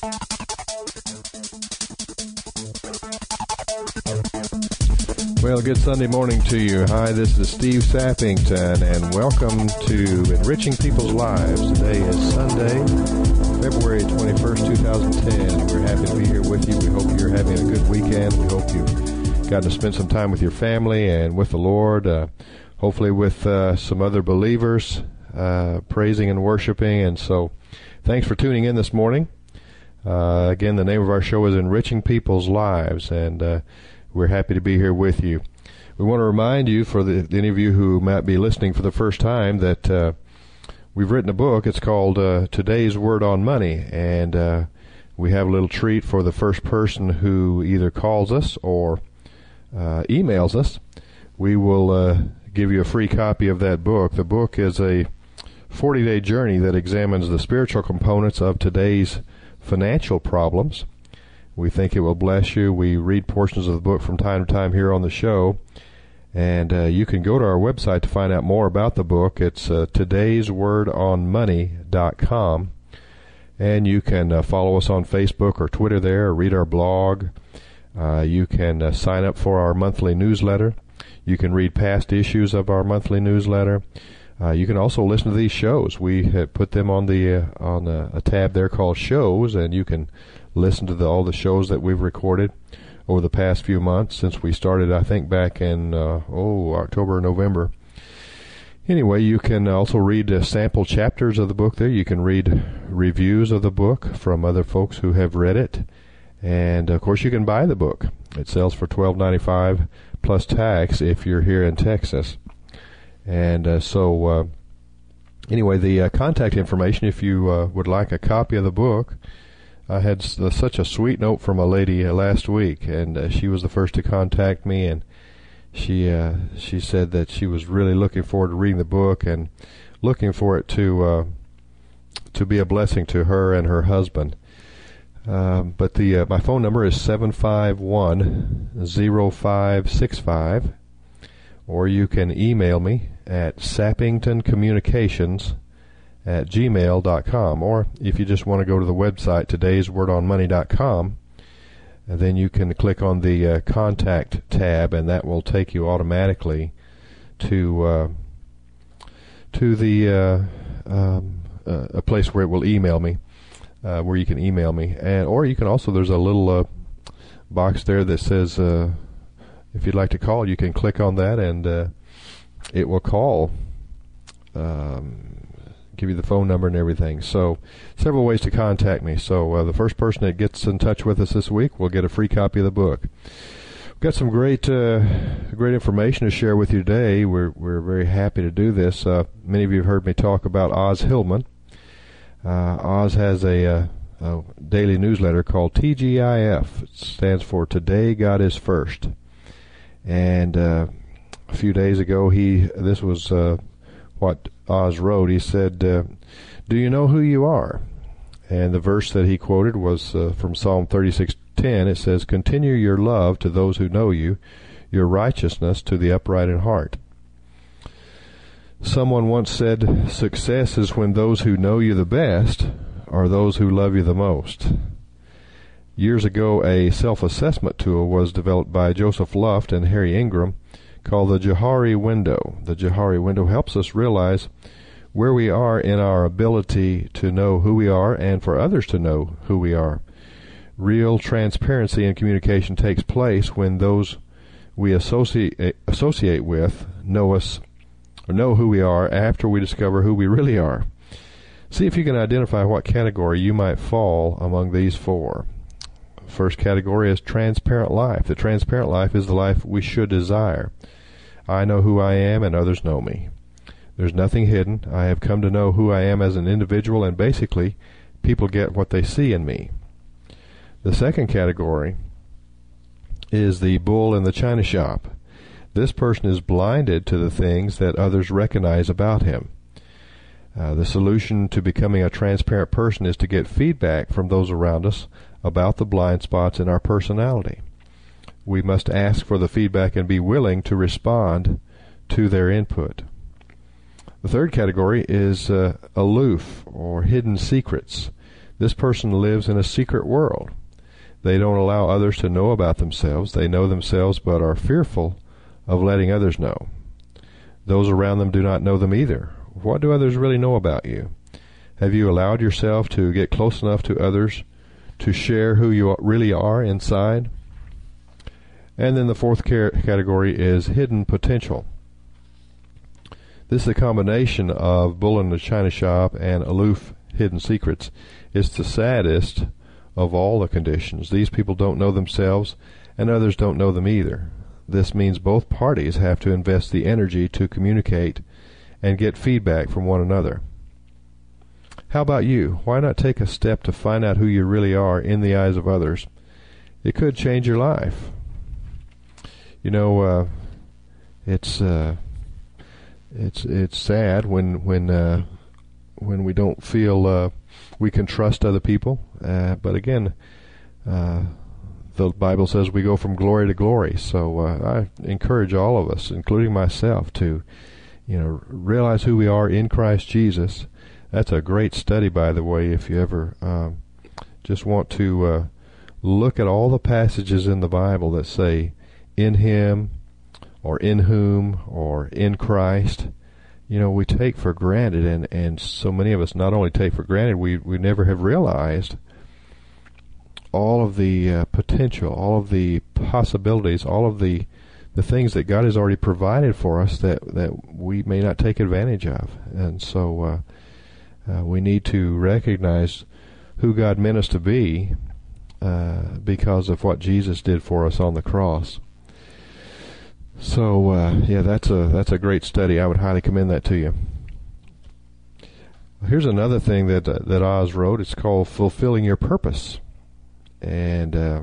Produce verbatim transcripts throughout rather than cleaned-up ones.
Well, good Sunday morning to you. Hi, this is Steve Sappington, and welcome to Enriching People's Lives. Today is Sunday, February twenty-first, twenty ten. We're happy to be here with you. We hope you're having a good weekend. We hope you've gotten to spend some time with your family and with the Lord, uh, hopefully with uh, some other believers, uh, praising and worshiping. And so thanks for tuning in this morning. Uh, again, the name of our show is Enriching People's Lives, and uh, we're happy to be here with you. We want to remind you, for the, any of you who might be listening for the first time, that uh, we've written a book. It's called uh, Today's Word on Money, and uh, we have a little treat for the first person who either calls us or uh, emails us. We will uh, give you a free copy of that book. The book is a forty-day journey that examines the spiritual components of today's financial problems. We think it will bless you. We read portions of the book from time to time here on the show. And uh, you can go to our website to find out more about the book. It's uh, todays word on money dot com. And you can uh, follow us on Facebook or Twitter there, or read our blog. Uh, you can uh, sign up for our monthly newsletter. You can read past issues of our monthly newsletter. Uh, you can also listen to these shows. We have put them on the uh, on a, a tab there called Shows, and you can listen to the, all the shows that we've recorded over the past few months since we started, I think, back in, uh, oh, October, November. Anyway, you can also read uh, sample chapters of the book there. You can read reviews of the book from other folks who have read it. And, of course, you can buy the book. It sells for twelve ninety-five plus tax if you're here in Texas. And uh, so, uh, anyway, the uh, contact information, if you uh, would like a copy of the book, I had uh, such a sweet note from a lady uh, last week, and uh, she was the first to contact me, and she uh, she said that she was really looking forward to reading the book and looking for it to uh, to be a blessing to her and her husband. Um, but the uh, my phone number is seven five one, zero five six five, or you can email me at sappingtoncommunications at gmail dot com, or if you just want to go to the website todays word on money dot com, then you can click on the uh, contact tab, and that will take you automatically to uh, to the uh, um, uh, a place where it will email me, uh, where you can email me, and or you can also, there's a little uh, box there that says uh, if you'd like to call, you can click on that, and uh, it will call. Um, give you the phone number and everything. So several ways to contact me. So uh, the first person that gets in touch with us this week will get a free copy of the book. We've got some great uh, great information to share with you today. We're we're very happy to do this. Uh, many of you have heard me talk about Oz Hillman. Uh, Oz has a, uh, a daily newsletter called T G I F. It stands for Today God is First. And uh, a few days ago, he this was uh, what Oz wrote. He said, uh, do you know who you are? And the verse that he quoted was uh, from Psalm thirty-six ten. It says, continue your love to those who know you, your righteousness to the upright in heart. Someone once said, success is when those who know you the best are those who love you the most. Years ago, a self-assessment tool was developed by Joseph Luft and Harry Ingram called the Johari Window. The Johari Window helps us realize where we are in our ability to know who we are and for others to know who we are. Real transparency in communication takes place when those we associate associate with know us or know who we are after we discover who we really are. See if you can identify what category you might fall among these four. First category is transparent life. The transparent life is the life we should desire. I know who I am and others know me. There's nothing hidden. I have come to know who I am as an individual, and basically, people get what they see in me. The second category is the bull in the china shop. This person is blinded to the things that others recognize about him. Uh, the solution to becoming a transparent person is to get feedback from those around us about the blind spots in our personality. We must ask for the feedback and be willing to respond to their input. The third category is uh, aloof or hidden secrets. This person lives in a secret world. They don't allow others to know about themselves. They know themselves but are fearful of letting others know. Those around them do not know them either. What do others really know about you? Have you allowed yourself to get close enough to others to share who you really are inside? And then the fourth category is hidden potential. This is a combination of bull in the china shop and aloof hidden secrets. It's the saddest of all the conditions. These people don't know themselves, and others don't know them either. This means both parties have to invest the energy to communicate and get feedback from one another. How about you? Why not take a step to find out who you really are in the eyes of others? It could change your life. You know, uh, it's uh, it's it's sad when when uh, when we don't feel uh, we can trust other people. Uh, but again, uh, the Bible says we go from glory to glory. So uh, I encourage all of us, including myself, to you know realize who we are in Christ Jesus. That's a great study, by the way, if you ever um, just want to uh, look at all the passages in the Bible that say in Him or in whom or in Christ. You know, we take for granted, and, and so many of us not only take for granted, we, we never have realized all of the uh, potential, all of the possibilities, all of the the things that God has already provided for us that, that we may not take advantage of. And so uh, uh, we need to recognize who God meant us to be uh, because of what Jesus did for us on the cross. So uh, yeah, that's a that's a great study. I would highly commend that to you. Here's another thing that uh, that Oz wrote. It's called Fulfilling Your Purpose, and uh,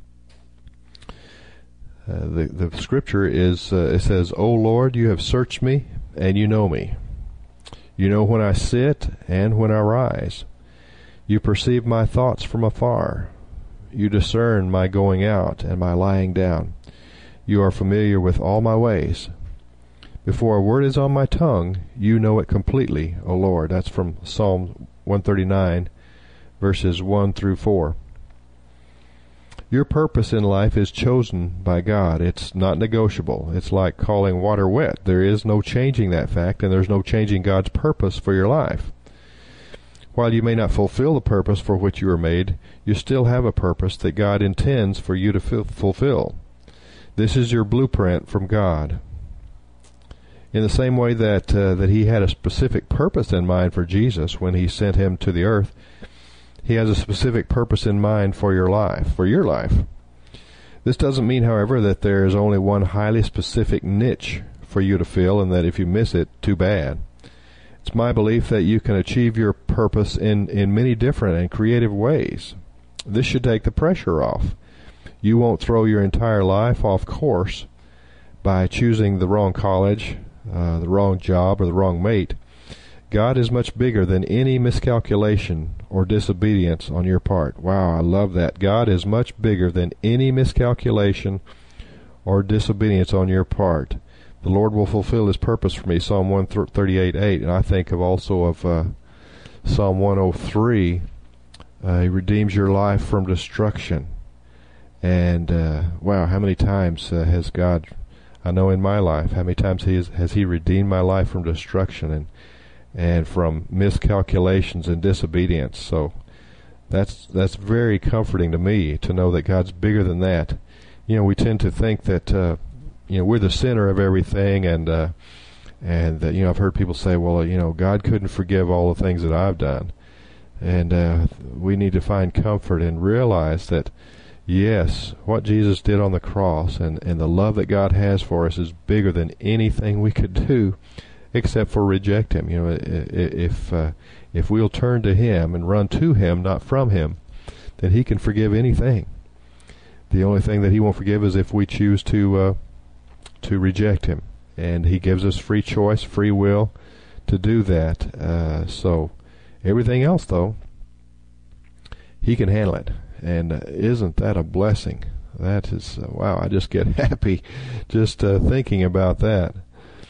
uh, the the scripture is uh, it says, "O Lord, you have searched me, and you know me. You know when I sit and when I rise. You perceive my thoughts from afar. You discern my going out and my lying down. You are familiar with all my ways. Before a word is on my tongue, you know it completely, O Lord." That's from Psalm one thirty-nine, verses one through four. Your purpose in life is chosen by God. It's not negotiable. It's like calling water wet. There is no changing that fact, and there's no changing God's purpose for your life. While you may not fulfill the purpose for which you were made, you still have a purpose that God intends for you to fulfill. This is your blueprint from God. In the same way that uh, that He had a specific purpose in mind for Jesus when He sent Him to the earth, He has a specific purpose in mind for your life, for your life. This doesn't mean, however, that there is only one highly specific niche for you to fill, and that if you miss it, too bad. It's my belief that you can achieve your purpose in, in many different and creative ways. This should take the pressure off. You won't throw your entire life off course by choosing the wrong college, uh, the wrong job, or the wrong mate. God is much bigger than any miscalculation or disobedience on your part. Wow, I love that. God is much bigger than any miscalculation or disobedience on your part. The Lord will fulfill His purpose for me, Psalm one thirty-eight eight. And I think of also of uh, Psalm one oh three. Uh, he redeems your life from destruction. And uh, wow, how many times uh, has God, I know in my life, how many times he has, has He redeemed my life from destruction and and from miscalculations and disobedience. So that's that's very comforting to me to know that God's bigger than that. You know, we tend to think that uh, you know we're the center of everything, and uh, and that, you know I've heard people say, well, you know, God couldn't forgive all the things that I've done, and uh, we need to find comfort and realize that. Yes, what Jesus did on the cross and, and the love that God has for us is bigger than anything we could do except for reject Him. You know, if uh, if we'll turn to Him and run to Him, not from Him, then He can forgive anything. The only thing that He won't forgive is if we choose to uh, to reject Him. And He gives us free choice, free will to do that. Uh, so everything else, though, He can handle it. And uh, isn't that a blessing? That is, uh, wow, I just get happy just uh, thinking about that.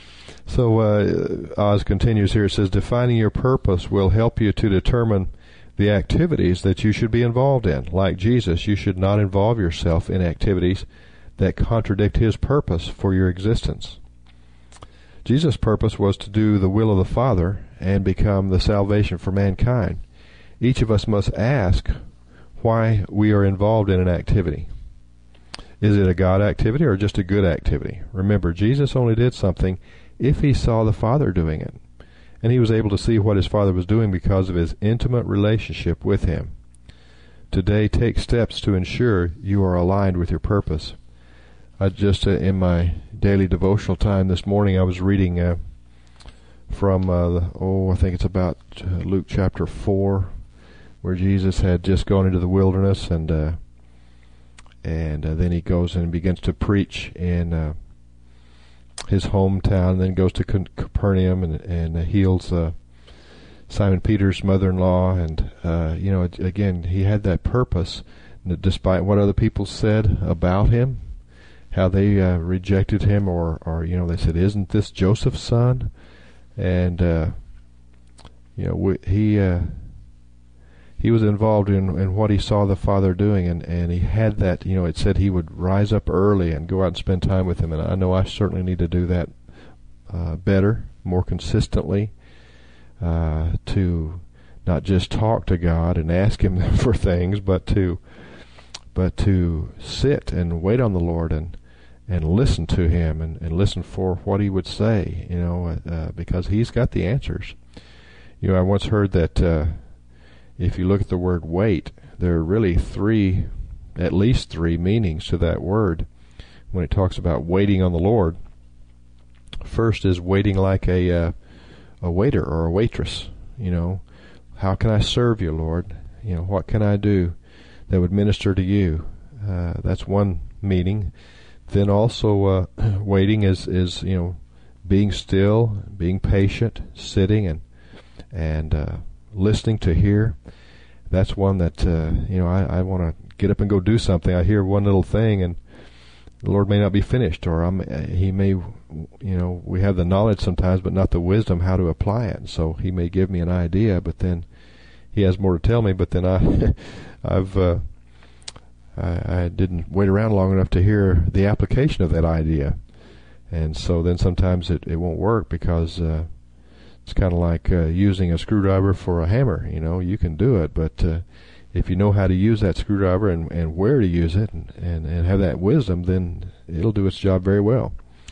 So uh, Oz continues here. It says, defining your purpose will help you to determine the activities that you should be involved in. Like Jesus, you should not involve yourself in activities that contradict his purpose for your existence. Jesus' purpose was to do the will of the Father and become the salvation for mankind. Each of us must ask why we are involved in an activity. Is it a God activity or just a good activity? Remember, Jesus only did something if he saw the Father doing it. And he was able to see what his Father was doing because of his intimate relationship with him. Today, take steps to ensure you are aligned with your purpose. I just, uh, in my daily devotional time this morning, I was reading uh, from, uh, the, oh, I think it's about uh, Luke chapter four, where Jesus had just gone into the wilderness, and uh, and uh, then he goes and begins to preach in uh, his hometown, and then goes to Capernaum and, and uh, heals uh, Simon Peter's mother-in-law. And, uh, you know, again, he had that purpose, despite what other people said about him, how they uh, rejected him, or, or, you know, they said, isn't this Joseph's son? And, uh, you know, we, he... Uh, He was involved in, in what he saw the Father doing, and, and he had that, you know, it said he would rise up early and go out and spend time with him, and I know I certainly need to do that uh, better, more consistently, uh, to not just talk to God and ask him for things, but to but to sit and wait on the Lord and and listen to him and, and listen for what he would say, you know, uh, because he's got the answers. You know, I once heard that uh, if you look at the word wait, there are really three, at least three meanings to that word when it talks about waiting on the Lord. First is waiting like a uh, a waiter or a waitress. You know, how can I serve you, Lord? You know, what can I do that would minister to you? Uh, that's one meaning. Then also uh, waiting is, is, you know, being still, being patient, sitting and and uh, listening to hear. That's one that, uh, you know, I, I want to get up and go do something. I hear one little thing and the Lord may not be finished, or I'm, he may, you know, we have the knowledge sometimes, but not the wisdom how to apply it. And so he may give me an idea, but then he has more to tell me, but then I, I've, uh, I, I didn't wait around long enough to hear the application of that idea. And so then sometimes it, it won't work because, uh, it's kind of like uh, using a screwdriver for a hammer. You know, you can do it, but uh, if you know how to use that screwdriver and, and where to use it and, and, and have that wisdom, then it'll do its job very well.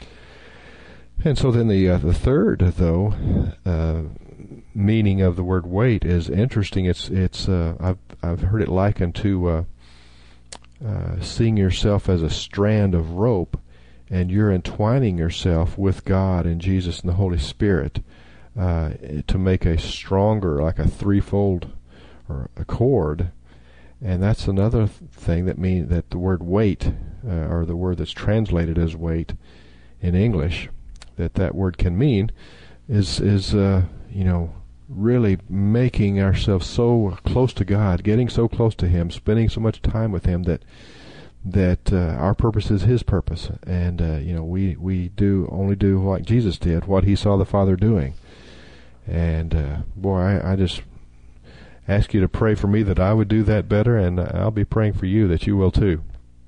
And so then the uh, the third, though, uh, meaning of the word wait is interesting. It's it's uh, I've I've heard it likened to uh, uh, seeing yourself as a strand of rope, and you're entwining yourself with God and Jesus and the Holy Spirit. Uh, to make a stronger, like a threefold or a cord. And that's another th- thing that mean that the word wait, uh, or the word that's translated as wait in English, that that word can mean is, is uh, you know, really making ourselves so close to God, getting so close to him, spending so much time with him that that uh, our purpose is his purpose. And, uh, you know, we, we do only do like Jesus did, what he saw the Father doing. And, uh, boy, I, I just ask you to pray for me that I would do that better, and I'll be praying for you that you will too.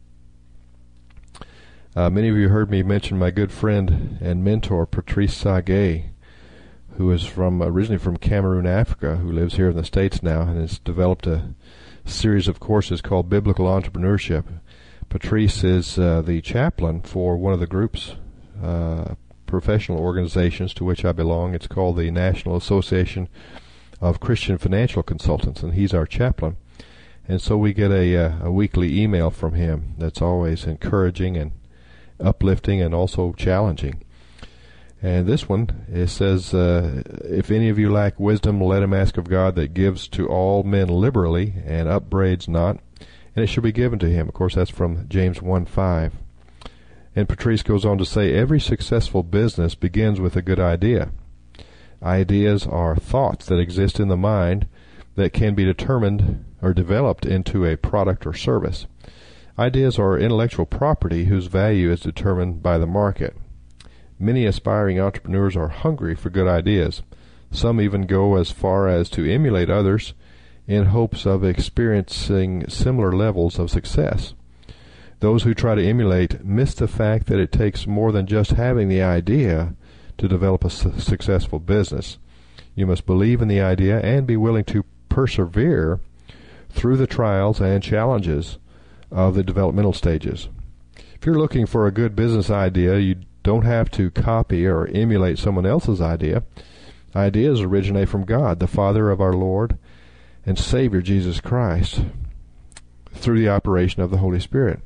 Uh, many of you heard me mention my good friend and mentor, Patrice Sage, who is from originally from Cameroon, Africa, who lives here in the States now and has developed a series of courses called Biblical Entrepreneurship. Patrice is uh, the chaplain for one of the groups, uh, professional organizations to which I belong. It's called the National Association of Christian Financial Consultants, and he's our chaplain. And so we get a, uh, a weekly email from him that's always encouraging and uplifting and also challenging. And this one, it says, uh, if any of you lack wisdom, let him ask of God that gives to all men liberally and upbraids not, and it shall be given to him. Of course, that's from James one five. And Patrice goes on to say, every successful business begins with a good idea. Ideas are thoughts that exist in the mind that can be determined or developed into a product or service. Ideas are intellectual property whose value is determined by the market. Many aspiring entrepreneurs are hungry for good ideas. Some even go as far as to emulate others in hopes of experiencing similar levels of success. Those who try to emulate miss the fact that it takes more than just having the idea to develop a su- successful business. You must believe in the idea and be willing to persevere through the trials and challenges of the developmental stages. If you're looking for a good business idea, you don't have to copy or emulate someone else's idea. Ideas originate from God, the Father of our Lord and Savior Jesus Christ, through the operation of the Holy Spirit.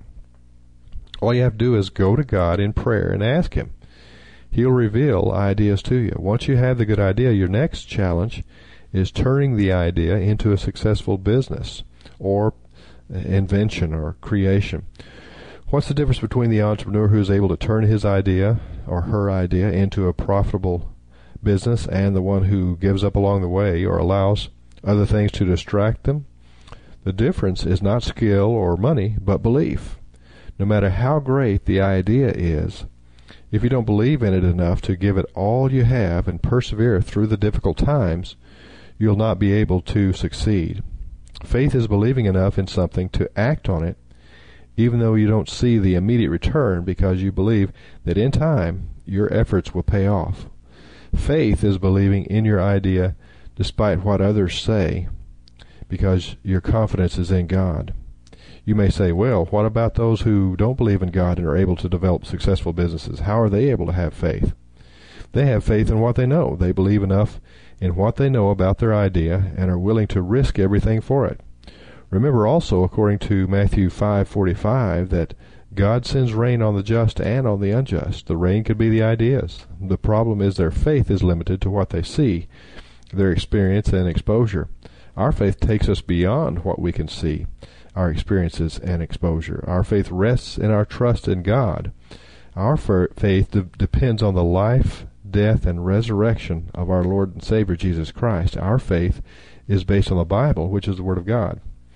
All you have to do is go to God in prayer and ask Him. He'll reveal ideas to you. Once you have the good idea, your next challenge is turning the idea into a successful business or invention or creation. What's the difference between the entrepreneur who is able to turn his idea or her idea into a profitable business and the one who gives up along the way or allows other things to distract them? The difference is not skill or money, but belief. No matter how great the idea is, if you don't believe in it enough to give it all you have and persevere through the difficult times, you'll not be able to succeed. Faith is believing enough in something to act on it, even though you don't see the immediate return, because you believe that in time your efforts will pay off. Faith is believing in your idea despite what others say, because your confidence is in God. You may say, well, what about those who don't believe in God and are able to develop successful businesses? How are they able to have faith? They have faith in what they know. They believe enough in what they know about their idea and are willing to risk everything for it. Remember also, according to Matthew five forty-five, that God sends rain on the just and on the unjust. The rain could be the ideas. The problem is their faith is limited to what they see, their experience and exposure. Our faith takes us beyond what we can see, our experiences and exposure. Our faith rests in our trust in God. Our faith de- depends on the life, death, and resurrection of our Lord and Savior Jesus Christ. Our faith is based on the Bible, which is the Word of God.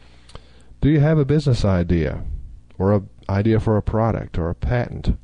Do you have a business idea, or an idea for a product, or a patent,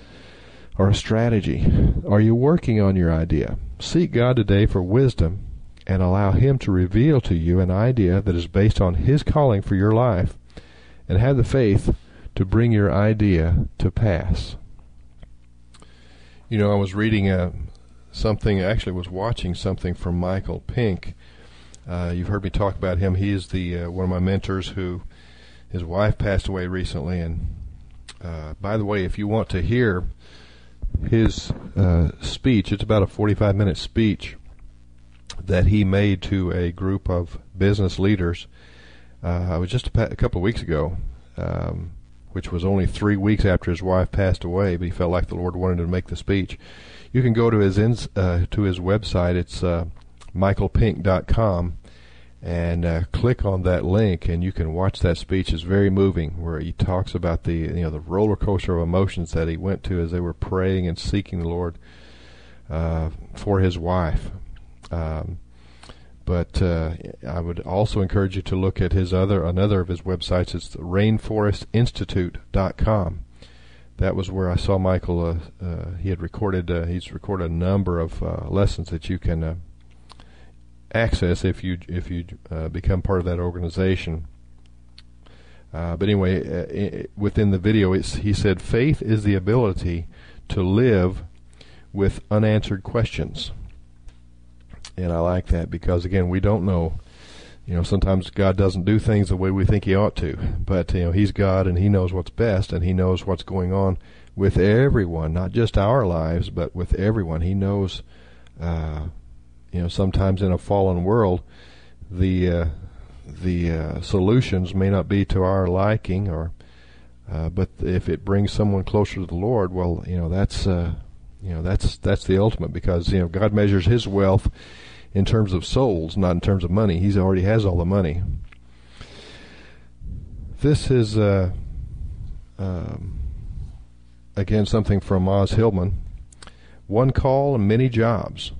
or a strategy? Are you working on your idea? Seek God today for wisdom and allow Him to reveal to you an idea that is based on His calling for your life, and have the faith to bring your idea to pass. You know, I was reading uh, something, actually was watching something from Michael Pink. Uh, you've heard me talk about him. He is the uh, one of my mentors who, his wife passed away recently. And uh, by the way, if you want to hear his uh, speech, it's about a forty-five minute speech that he made to a group of business leaders. Uh, it was just a, pa- a couple of weeks ago, um, which was only three weeks after his wife passed away, but he felt like the Lord wanted him to make the speech. You can go to his ins- uh, to his website. It's uh, michael pink dot com, and uh, click on that link, and you can watch that speech. It's very moving, where he talks about the you know the roller coaster of emotions that he went to as they were praying and seeking the Lord uh, for his wife. Um, but uh, I would also encourage you to look at his other another of his websites. It's rainforest institute dot com. That was where I saw Michael. Uh, uh, he had recorded. Uh, he's recorded a number of uh, lessons that you can uh, access if you if you uh, become part of that organization. Uh, but anyway, uh, it, within the video, it's, he said, faith is the ability to live with unanswered questions. And I like that because, again, we don't know. You know, sometimes God doesn't do things the way we think He ought to. But, you know, He's God and He knows what's best, and He knows what's going on with everyone, not just our lives, but with everyone. He knows, uh, you know, sometimes in a fallen world, the uh, the uh, solutions may not be to our liking, or uh, but if it brings someone closer to the Lord, well, you know, that's uh, you know that's that's the ultimate, because you know God measures His wealth in terms of souls, not in terms of money. He already has all the money. This is, uh, um, again, something from Oz Hillman. One call and many jobs.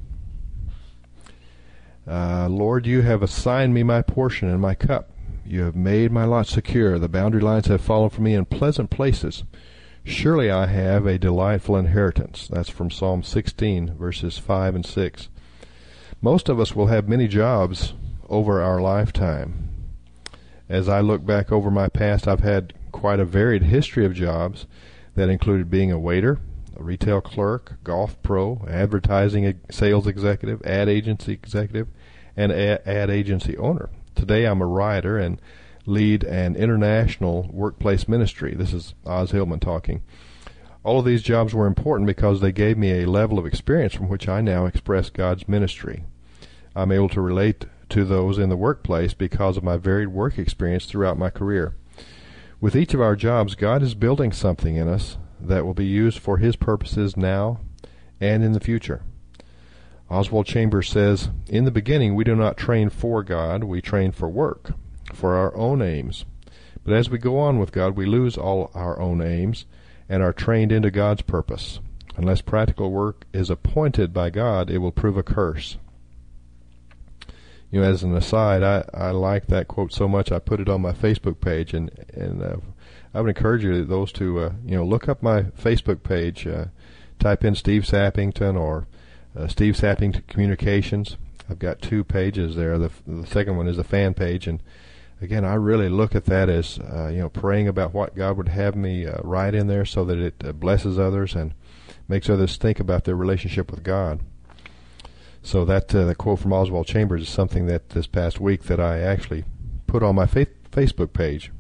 Uh, Lord, you have assigned me my portion and my cup. You have made my lot secure. The boundary lines have fallen for me in pleasant places. Surely I have a delightful inheritance. That's from Psalm sixteen, verses five and six. Most of us will have many jobs over our lifetime. As I look back over my past, I've had quite a varied history of jobs that included being a waiter, a retail clerk, golf pro, advertising sales executive, ad agency executive, and ad, ad agency owner. Today I'm a writer and lead an international workplace ministry. This is Oz Hillman talking. All of these jobs were important because they gave me a level of experience from which I now express God's ministry. I'm able to relate to those in the workplace because of my varied work experience throughout my career. With each of our jobs, God is building something in us that will be used for His purposes now and in the future. Oswald Chambers says, "In the beginning we do not train for God, we train for work, for our own aims. But as we go on with God, we lose all our own aims and are trained into God's purpose. Unless practical work is appointed by God, it will prove a curse." You know, as an aside, I, I like that quote so much I put it on my Facebook page, and and uh, I would encourage you those to uh, you know look up my Facebook page, uh, type in Steve Sappington or uh, Steve Sappington Communications. I've got two pages there. The, the second one is a fan page, and again, I really look at that as uh, you know praying about what God would have me uh, write in there, so that it uh, blesses others and makes others think about their relationship with God. So that uh, the quote from Oswald Chambers is something that this past week that I actually put on my fa- Facebook page.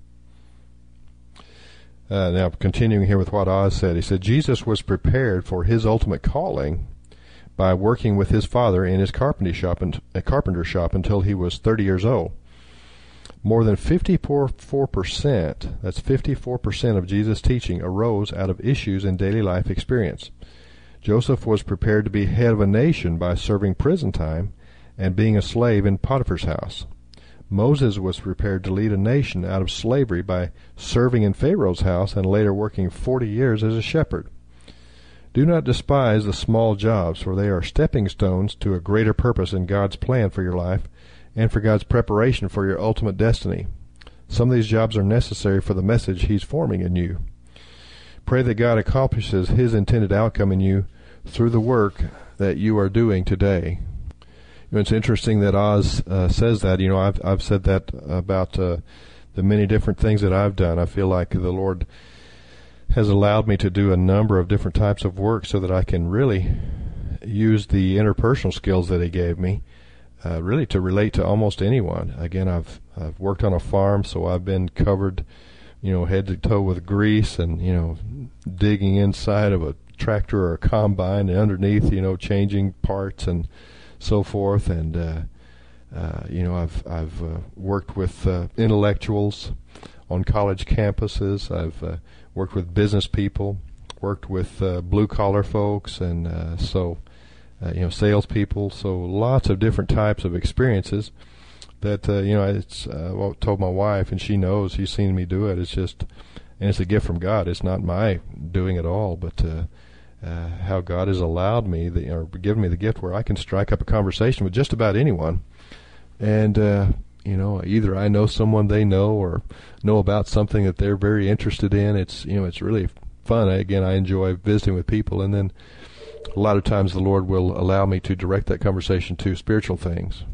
Uh, now, continuing here with what Oz said, he said, Jesus was prepared for his ultimate calling by working with his father in his carpenter shop, and, a carpenter shop until he was thirty years old. More than fifty-four percent, that's fifty-four percent of Jesus' teaching arose out of issues in daily life experience. Joseph was prepared to be head of a nation by serving prison time and being a slave in Potiphar's house. Moses was prepared to lead a nation out of slavery by serving in Pharaoh's house and later working forty years as a shepherd. Do not despise the small jobs, for they are stepping stones to a greater purpose in God's plan for your life and for God's preparation for your ultimate destiny. Some of these jobs are necessary for the message He's forming in you. Pray that God accomplishes His intended outcome in you through the work that you are doing today. You know, it's interesting that Oz uh, says that. You know, I've I've said that about uh, the many different things that I've done. I feel like the Lord has allowed me to do a number of different types of work so that I can really use the interpersonal skills that He gave me, uh, really to relate to almost anyone. Again, I've I've worked on a farm, so I've been covered, you know, head to toe with grease, and you know, digging inside of a tractor or a combine, and underneath, you know, changing parts and so forth. And uh, uh, you know, I've I've uh, worked with uh, intellectuals on college campuses. I've uh, worked with business people, worked with uh, blue collar folks, and uh, so uh, you know, salespeople. So lots of different types of experiences. That uh, you know, it's uh, well, told my wife, and she knows. She's seen me do it. It's just, and it's a gift from God. It's not my doing it all, but uh, uh, how God has allowed me, the, or given me the gift where I can strike up a conversation with just about anyone, and uh, you know, either I know someone they know, or know about something that they're very interested in. It's you know, it's really fun. I, again, I enjoy visiting with people, and then a lot of times the Lord will allow me to direct that conversation to spiritual things.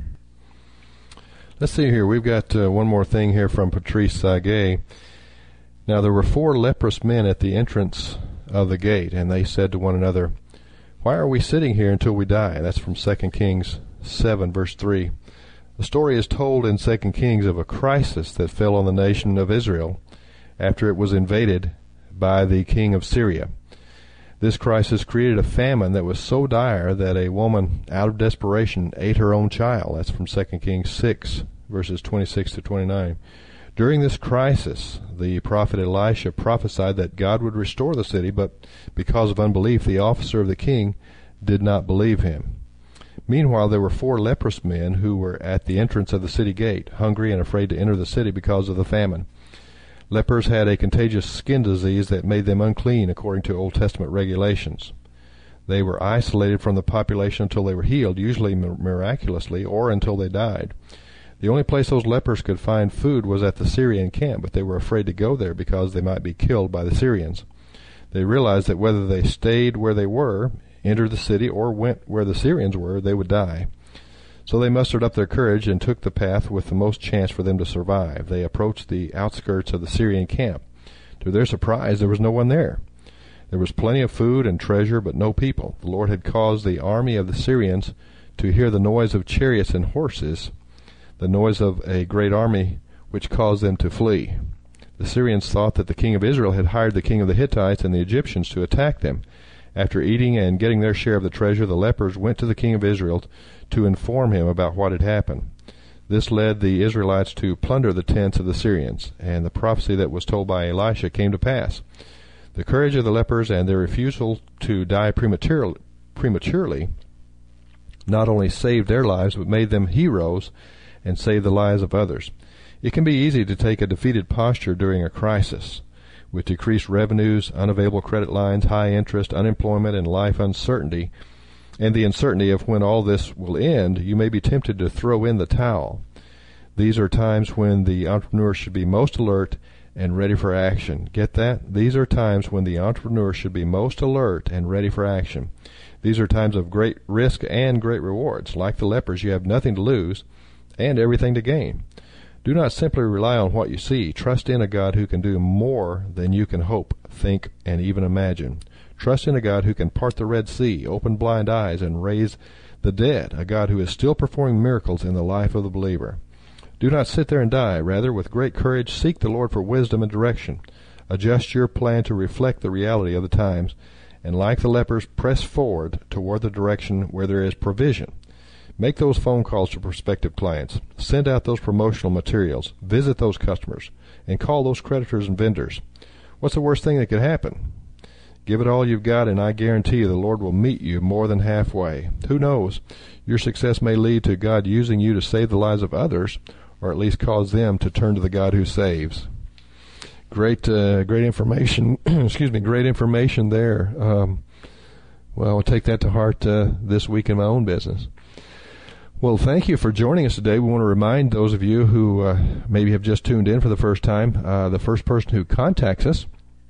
Let's see here. We've got uh, one more thing here from Patrice Sagay. Now there were four leprous men at the entrance of the gate, and they said to one another, "Why are we sitting here until we die?" That's from Second Kings seven, verse three. The story is told in Second Kings of a crisis that fell on the nation of Israel after it was invaded by the king of Syria. This crisis created a famine that was so dire that a woman, out of desperation, ate her own child. That's from Second Kings six, verses twenty-six to twenty-nine. During this crisis, the prophet Elisha prophesied that God would restore the city, but because of unbelief, the officer of the king did not believe him. Meanwhile, there were four leprous men who were at the entrance of the city gate, hungry and afraid to enter the city because of the famine. Lepers had a contagious skin disease that made them unclean according to Old Testament regulations. They were isolated from the population until they were healed, usually miraculously, or until they died. The only place those lepers could find food was at the Syrian camp, but they were afraid to go there because they might be killed by the Syrians. They realized that whether they stayed where they were, entered the city, or went where the Syrians were, they would die. So they mustered up their courage and took the path with the most chance for them to survive. They approached the outskirts of the Syrian camp. To their surprise, there was no one there. There was plenty of food and treasure, but no people. The Lord had caused the army of the Syrians to hear the noise of chariots and horses, the noise of a great army, which caused them to flee. The Syrians thought that the king of Israel had hired the king of the Hittites and the Egyptians to attack them. After eating and getting their share of the treasure, the lepers went to the king of Israel to inform him about what had happened. This led the Israelites to plunder the tents of the Syrians, and the prophecy that was told by Elisha came to pass. The courage of the lepers and their refusal to die prematurely, prematurely not only saved their lives, but made them heroes and saved the lives of others. It can be easy to take a defeated posture during a crisis. With decreased revenues, unavailable credit lines, high interest, unemployment, and life uncertainty, and the uncertainty of when all this will end, you may be tempted to throw in the towel. These are times when the entrepreneur should be most alert and ready for action. Get that? These are times when the entrepreneur should be most alert and ready for action. These are times of great risk and great rewards. Like the lepers, you have nothing to lose and everything to gain. Do not simply rely on what you see. Trust in a God who can do more than you can hope, think, and even imagine. Trust in a God who can part the Red Sea, open blind eyes, and raise the dead, a God who is still performing miracles in the life of the believer. Do not sit there and die. Rather, with great courage, seek the Lord for wisdom and direction. Adjust your plan to reflect the reality of the times, and like the lepers, press forward toward the direction where there is provision. Make those phone calls to prospective clients. Send out those promotional materials. Visit those customers. And call those creditors and vendors. What's the worst thing that could happen? Give it all you've got, and I guarantee you the Lord will meet you more than halfway. Who knows? Your success may lead to God using you to save the lives of others, or at least cause them to turn to the God who saves. Great, uh, great information. Excuse me, great information there. Um, well, I'll take that to heart uh, this week in my own business. Well, thank you for joining us today. We want to remind those of you who uh, maybe have just tuned in for the first time, uh, the first person who contacts us,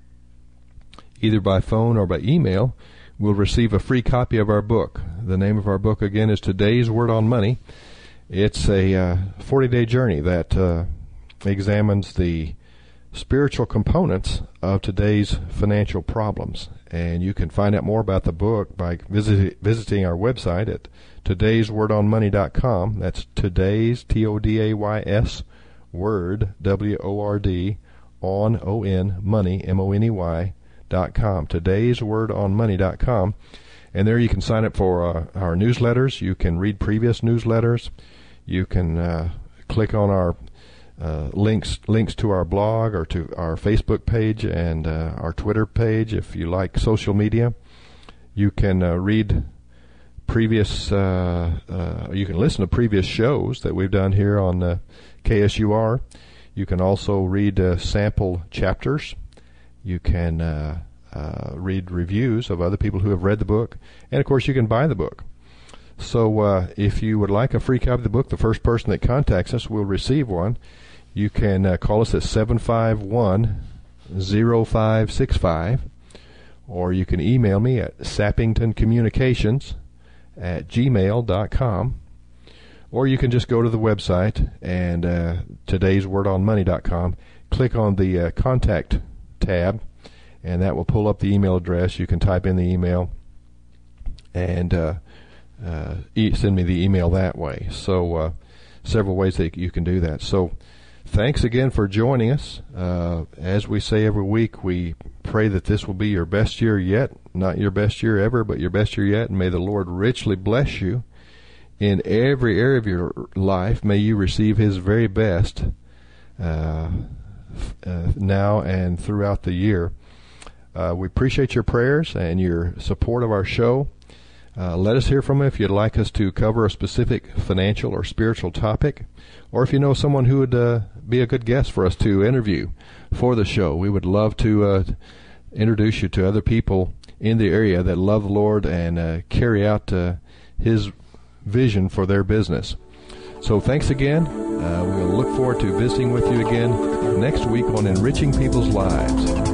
either by phone or by email, will receive a free copy of our book. The name of our book, again, is Today's Word on Money. It's a uh, forty-day journey that uh, examines the spiritual components of today's financial problems. And you can find out more about the book by visit, visiting our website at todays word on money dot com. That's today's, T O D A Y S, word, W O R D, on, O N, money, M O N E Y, dot com. todays word on money dot com. And there you can sign up for uh, our newsletters. You can read previous newsletters. You can uh, click on our Uh, links links to our blog or to our Facebook page and uh, our Twitter page if you like social media. You can uh, read previous, uh, uh, you can listen to previous shows that we've done here on uh, K S U R. You can also read uh, sample chapters. You can uh, uh, read reviews of other people who have read the book. And, of course, you can buy the book. So uh, if you would like a free copy of the book, the first person that contacts us will receive one. You can uh, call us at seven five one, zero five six five, or you can email me at sappington communications at gmail dot com, or you can just go to the website and uh, todays word on money dot com, click on the uh, contact tab, and that will pull up the email address. You can type in the email and uh, uh, e- send me the email that way. So uh, several ways that you can do that. So thanks again for joining us. Uh, as we say every week, we pray that this will be your best year yet. Not your best year ever, but your best year yet. And may the Lord richly bless you in every area of your life. May you receive His very best uh, uh, now and throughout the year. Uh, we appreciate your prayers and your support of our show. Uh, let us hear from you if you'd like us to cover a specific financial or spiritual topic, or if you know someone who would uh, be a good guest for us to interview for the show. We would love to uh, introduce you to other people in the area that love the Lord and uh, carry out uh, His vision for their business. So thanks again. Uh, we'll look forward to visiting with you again next week on Enriching People's Lives.